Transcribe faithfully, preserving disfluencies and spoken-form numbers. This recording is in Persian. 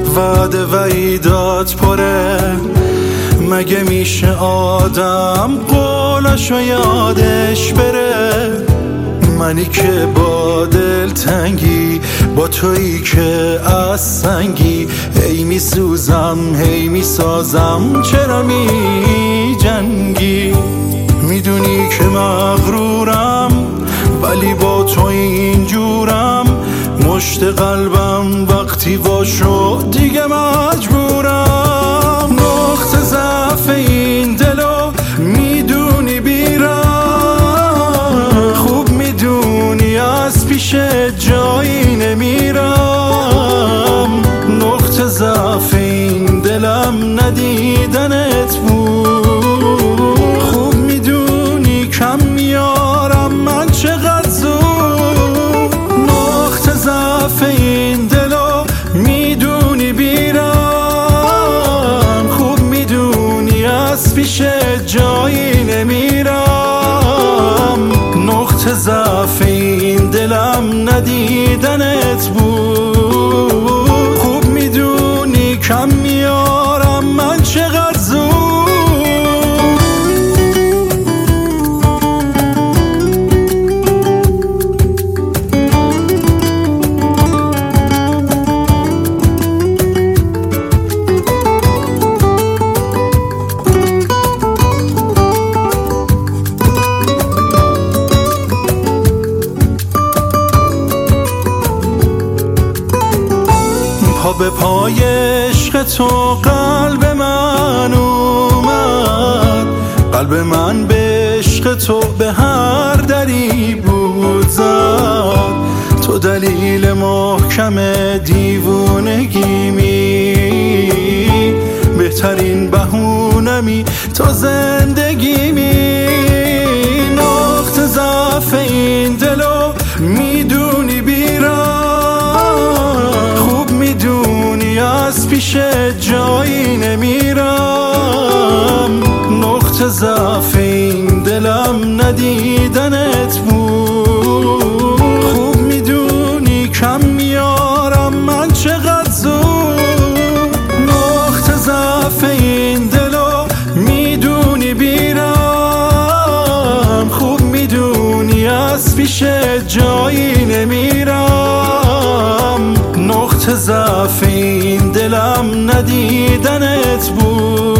وعده وعیدات پره، مگه میشه آدم قولاشو یادش بره؟ منی که با دلتنگی، با تویی که از سنگی، هی میسوزم هی میسازم، چرا می جنگی؟ میدونی که مغرورم ولی با تو اینجورم، مشت قلبم وقتی وا شد دیگه مجبورم. نقطه ضعف این دلو میدونی بیرم، خوب میدونی از پیش جایی نمیرم. نقطه ضعف این دلم ندیدنت بود، خوب میدونی کم میارم من چقدر زود. نقطه ضعف این دلو میدونی بیرم، خوب میدونی از پیش جایی نمیرم. نقطه ضعف این دلم ندیدنت بود، خوب میدونی کم میارم من چقدر زود. پا به پای عشق تو قلب من اومد، قلب من به عشق تو به هر دری بود زد. تو دلیل محکم دیوونگیمی، بهترین بهونمی تو زندگیمی. نقطه ضعف این دلو میدونی بیرم، خوب میدونی از پیش جایی نمیرم. نقطه ضعف این دلم ندیدنت بود، خوب میدونی کم میارم من چقدر زود. نقطه ضعف این دلو میدونی بیرم، خوب میدونی از پیش جایی نمیرم. نقطه ضعف این دلم ندیدنت بود،